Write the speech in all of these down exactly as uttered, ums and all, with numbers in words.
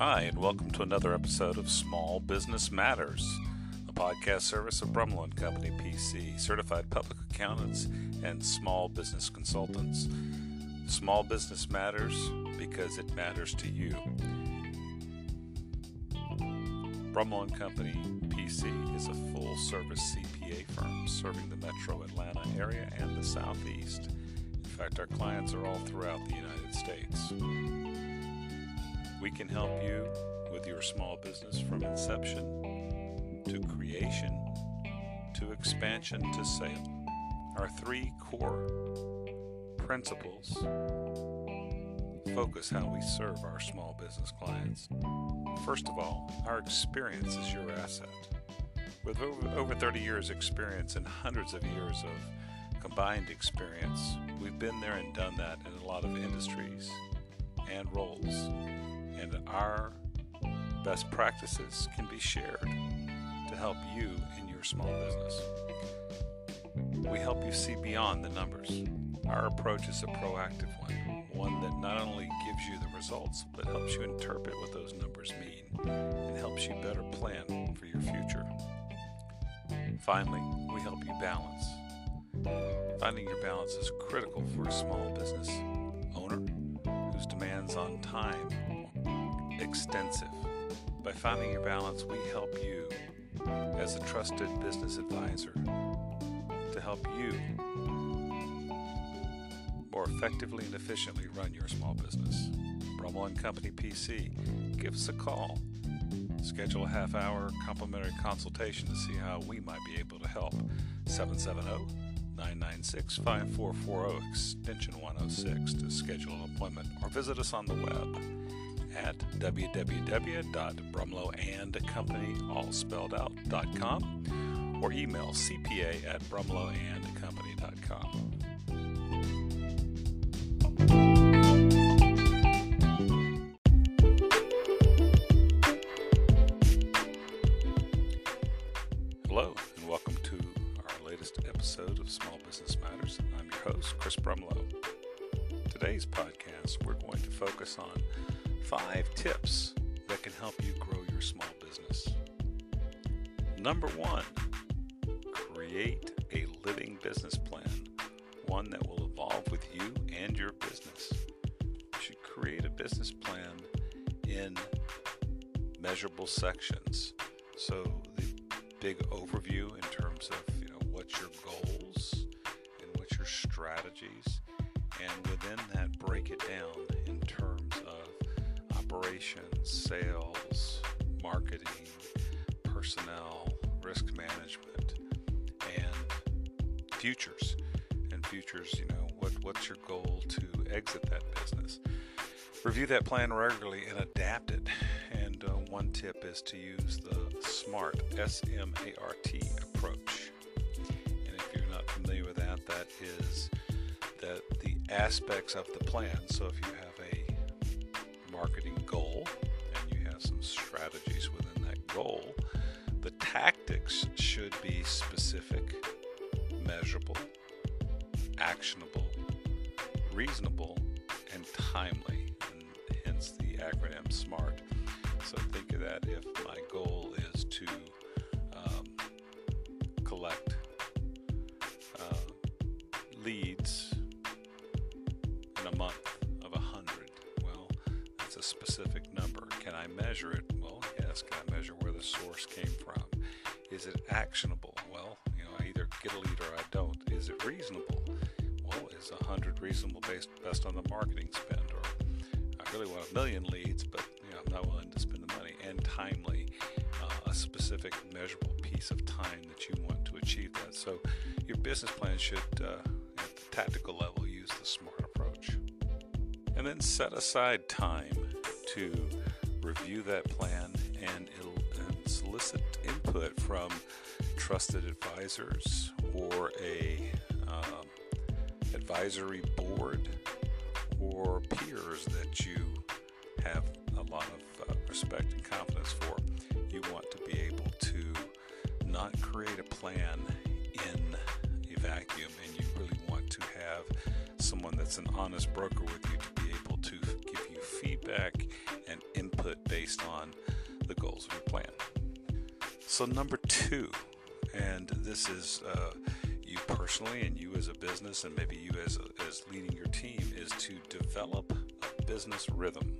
Hi, and welcome to another episode of Small Business Matters, a podcast service of Brumlow and Company, P C, certified public accountants and small business consultants. Small Business Matters because it matters to you. Brumlow and Company, P C is a full-service C P A firm serving the metro Atlanta area and the Southeast. In fact, our clients are all throughout the United States. We can help you with your small business from inception to creation to expansion to sale. Our three core principles focus how we serve our small business clients. First of all, our experience is your asset. With over, over thirty years experience and hundreds of years of combined experience, we've been there and done that in a lot of industries and roles. And our best practices can be shared to help you in your small business. We help you see beyond the numbers. Our approach is a proactive one, one that not only gives you the results, but helps you interpret what those numbers mean and helps you better plan for your future. Finally, we help you balance. Finding your balance is critical for a small business owner whose demands on time extensive. By finding your balance, we help you as a trusted business advisor to help you more effectively and efficiently run your small business. Brumlow and Company P C. Give us a call. Schedule a half-hour complimentary consultation to see how we might be able to help. seven seven zero, nine nine six, five four four zero, extension one oh six to schedule an appointment, or visit us on the web at w w w dot brumlow and company all spelled out dot com or email c p a at brumlow and company dot com. Hello, and welcome to our latest episode of Small Business Matters. I'm your host, Chris Brumlow. Today's podcast, we're going to focus on five tips that can help you grow your small business. Number one, create a living business plan, one that will evolve with you and your business. You should create a business plan in measurable sections. So the big overview in terms of, you know, what's your goals and what's your strategies, and within that break it down in terms of operations, sales, marketing, personnel, risk management, and futures. And futures, you know, what, what's your goal to exit that business? Review that plan regularly and adapt it. And uh, one tip is to use the SMART, S M A R T approach. And if you're not familiar with that, that is that the aspects of the plan. So if you have a marketing goal and you have some strategies within that goal, the tactics should be specific, measurable, actionable, reasonable, and timely, and hence the acronym SMART. So think of that if my goal is to um, collect uh, leads in a month of one hundred. Well, that's a specific number. Can I measure it? Well, yes. Can I measure where the source came from? Is it actionable? Well, you know, I either get a lead or I don't. Is it reasonable? Well, is one hundred reasonable based based on the marketing spend? Or I really want a million leads, but you know, I'm not willing to spend the money. And timely, uh, a specific measurable piece of time that you want to achieve that. So your business plan should, uh, at the tactical level, use the SMART approach. And then set aside time to review that plan and, and solicit input from trusted advisors or a um, advisory board or peers that you have a lot of uh, respect and confidence for. You want to be able to not create a plan in a vacuum, and you really want to have someone that's an honest broker with you to be able to give you feedback and input input based on the goals of your plan. So number two, and this is uh, you personally and you as a business and maybe you as, a, as leading your team, is to develop a business rhythm.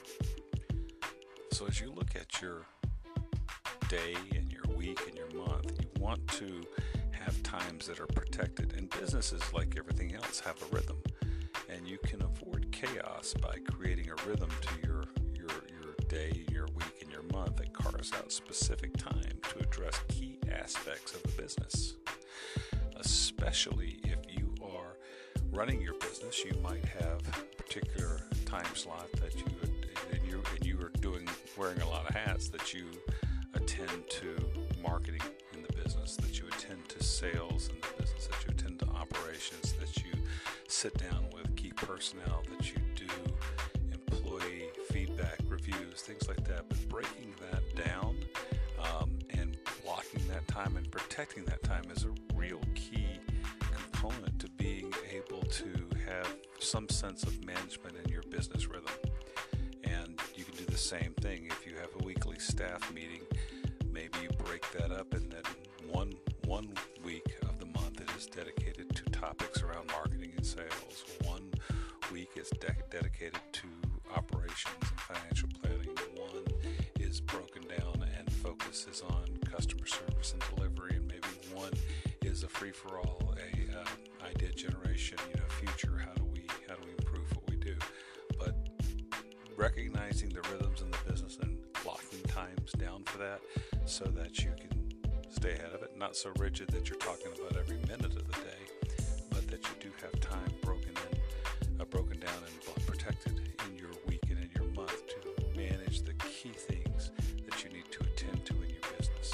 So as you look at your day and your week and your month, you want to have times that are protected. And businesses, like everything else, have a rhythm. And you can avoid chaos by creating a rhythm to your, your, your day, your week, and your month that carves out specific time to address key aspects of the business. Especially if you are running your business, you might have a particular time slot that you and you and you are doing wearing a lot of hats, that you attend to marketing in the business, that you attend to sales in the business, that you attend to operations, that you sit down with key personnel, that you do employee feedback reviews, things like that. But breaking that down um, and blocking that time and protecting that time is a real key component to being able to have some sense of management in your business rhythm. And you can do the same thing if you have a weekly staff meeting. Maybe you break that up, and then one one week of the month it is dedicated to topics around marketing and sales. One week is de- dedicated to operations and financial planning. One is broken down and focuses on customer service and delivery, and maybe one is a free-for-all, a uh, idea generation, you know, future. How do we how do we improve what we do? But recognizing the rhythms in the business and blocking times down for that, so that you can stay ahead of it. Not so rigid that you're talking about every minute of the day, but that you do have time broken in, uh, broken down and protected in your week and in your month to manage the key things that you need to attend to in your business.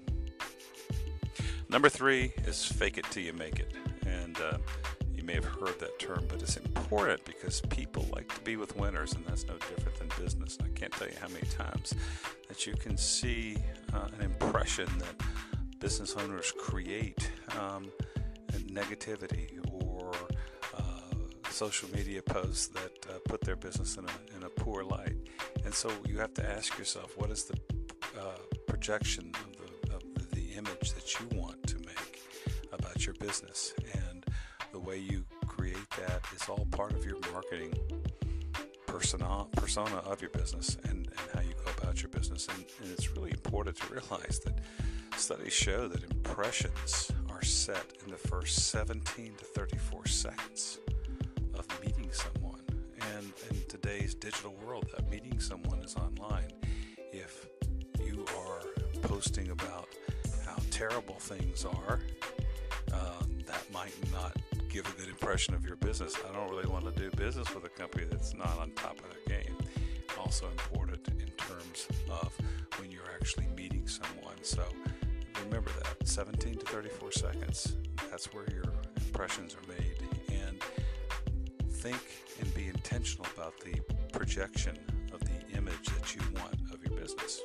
Number three is fake it till you make it. And uh, you may have heard that term, but it's important because people like to be with winners, and that's no different than business. And I can't tell you how many times that you can see uh, an impression that business owners create um, negativity or uh, social media posts that uh, put their business in a, in a poor light. And so you have to ask yourself, what is the uh, projection of the, of the, the image that you want to make about your business? And the way you create that is all part of your marketing persona, persona of your business and, and how you go about your business. And, and it's really important to realize that studies show that impressions are set in the first seventeen to thirty-four seconds of meeting someone. And in today's digital world, that meeting someone is online. If you are posting about how terrible things are, um, that might not give a good impression of your business. I don't really want to do business with a company that's not on top of their game. Also important in terms of when you're actually meeting someone. So remember that, seventeen to thirty-four seconds, that's where your impressions are made. And think and be intentional about the projection of the image that you want of your business.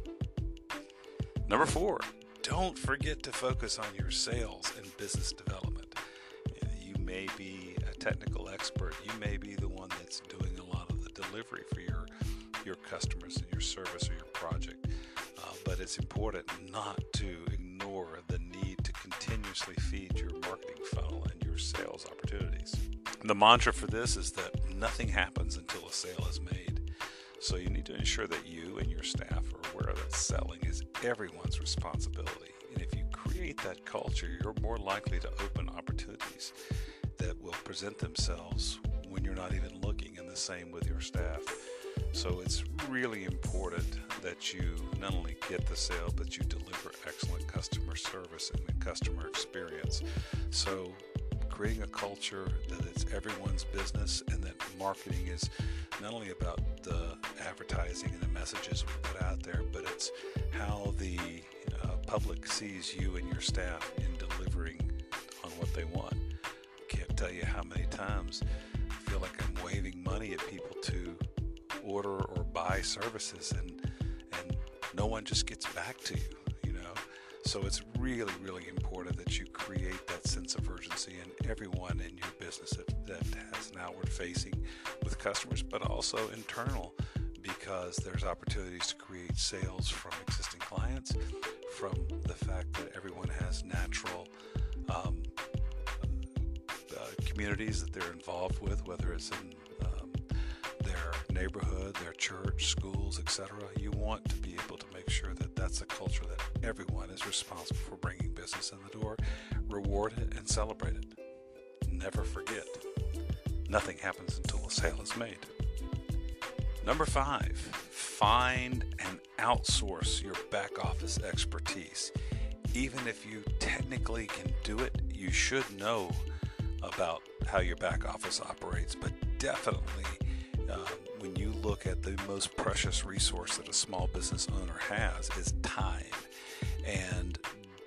Number four, don't forget to focus on your sales and business development. You may be a technical expert. You may be the one that's doing a lot of the delivery for your, your customers and your service or your project. Uh, but it's important not to ignore the need to continuously feed your marketing funnel and your sales opportunities. The mantra for this is that nothing happens until a sale is made. So you need to ensure that you and your staff are aware that selling is everyone's responsibility. And if you create that culture, you're more likely to open opportunities that will present themselves when you're not even looking, and the same with your staff. So it's really important that you not only get the sale, but you deliver excellent customer service and customer experience. So creating a culture that it's everyone's business, and that marketing is not only about the advertising and the messages we put out there, but it's how the uh, public sees you and your staff in delivering on what they want. Can't tell you how many times I feel like I'm waving money at people to order or buy services, and and no one just gets back to you, you know. So it's really, really important that you create that sense of urgency in everyone in your business that, that has an outward facing with customers, but also internal, because there's opportunities to create sales from existing clients, from the fact that everyone has natural um, uh, communities that they're involved with, whether it's in um, their neighborhood, their church, schools, et cetera. You want to be able to make sure that that's a culture that everyone is responsible for bringing business in the door, reward it, and celebrate it. Never forget, nothing happens until a sale is made. Number five, find and outsource your back office expertise. Even if you technically can do it, you should know about how your back office operates. But definitely, uh, when you look at the most precious resource that a small business owner has is time. And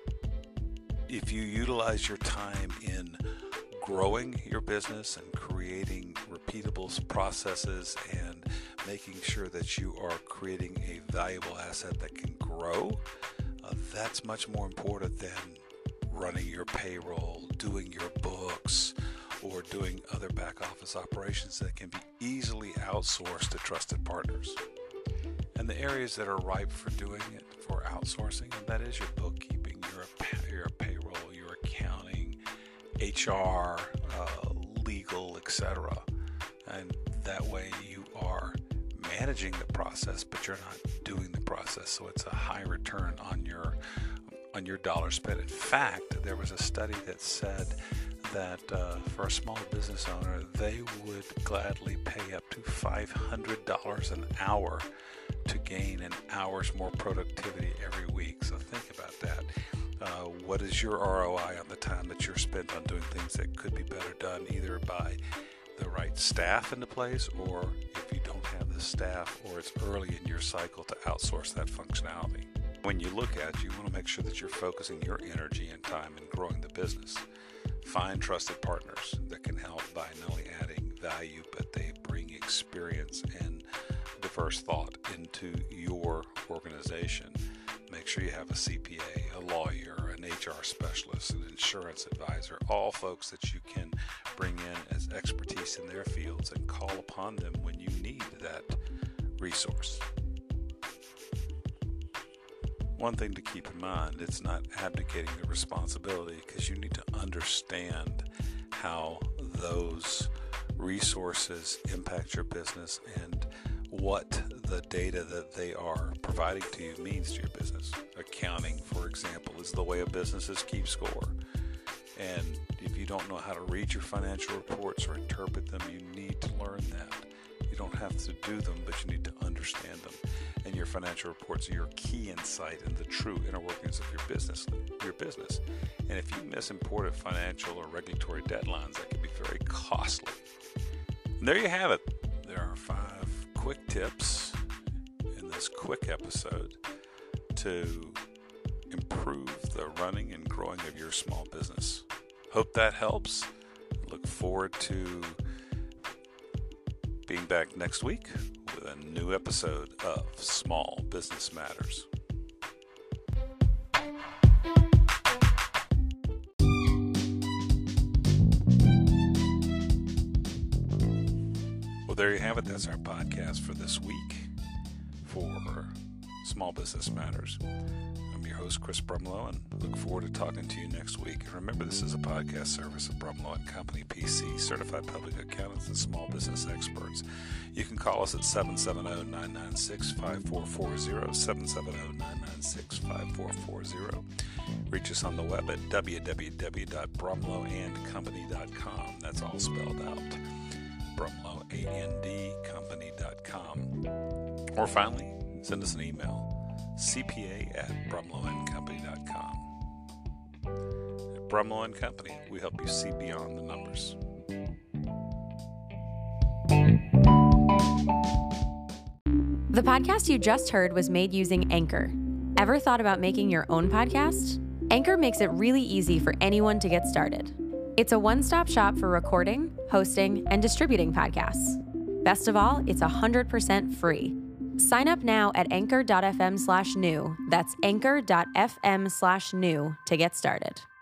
if you utilize your time in growing your business and creating repeatable processes and making sure that you are creating a valuable asset that can grow, uh, that's much more important than running your payroll, doing your books, or doing other back office operations that can be easily outsourced to trusted partners. And the areas that are ripe for doing it, for outsourcing, and that is your bookkeeping, your, your payroll, your accounting, H R, uh, legal, et cetera. And that way you are managing the process, but you're not doing the process. So it's a high return on your on your dollar spent. In fact, there was a study that said that uh, for a small business owner, they would gladly pay up to five hundred dollars an hour to gain an hour's more productivity every week. So think about that. Uh, what is your R O I on the time that you're spent on doing things that could be better done either by the right staff into place, or if you don't have the staff, or it's early in your cycle to outsource that functionality. When you look at it, you want to make sure that you're focusing your energy and time in growing the business. Find trusted partners that can help by not only adding value, but they bring experience and diverse thought into your organization. Make sure you have a C P A, a lawyer, an H R specialist, an insurance advisor, all folks that you can bring in as expertise in their fields and call upon them when you need that resource. One thing to keep in mind, it's not abdicating the responsibility, because you need to understand how those resources impact your business and what the data that they are providing to you means to your business. Accounting, for example, is the way a businesses keep score. And if you don't know how to read your financial reports or interpret them, you need to learn that. You don't have to do them, but you need to understand them. And your financial reports are your key insight into the true inner workings of your business. Your business. And if you miss important financial or regulatory deadlines, that can be very costly. And there you have it. There are five quick tips in this quick episode to improve the running and growing of your small business. Hope that helps. Look forward to being back next week with a new episode of Small Business Matters. Well, there you have it. That's our podcast for this week for Small Business Matters. I'm your host, Chris Brumlow, and look forward to talking to you next week. And remember, this is a podcast service of Brumlow and Company, P C, certified public accountants and small business experts. You can call us at seven seven zero, nine nine six, five four four zero, seven seven zero, nine nine six, five four four zero. Reach us on the web at w w w dot brumlow and company dot com. That's all spelled out. brumlow and company dot com. Or finally, send us an email. C P A at brumlow and company dot com. At Brumlow and Company, we help you see beyond the numbers. The podcast you just heard was made using Anchor. Ever thought about making your own podcast? Anchor makes it really easy for anyone to get started. It's a one-stop shop for recording, hosting, and distributing podcasts. Best of all, it's one hundred percent free. Sign up now at anchor dot f m slash new. That's anchor dot f m slash new to get started.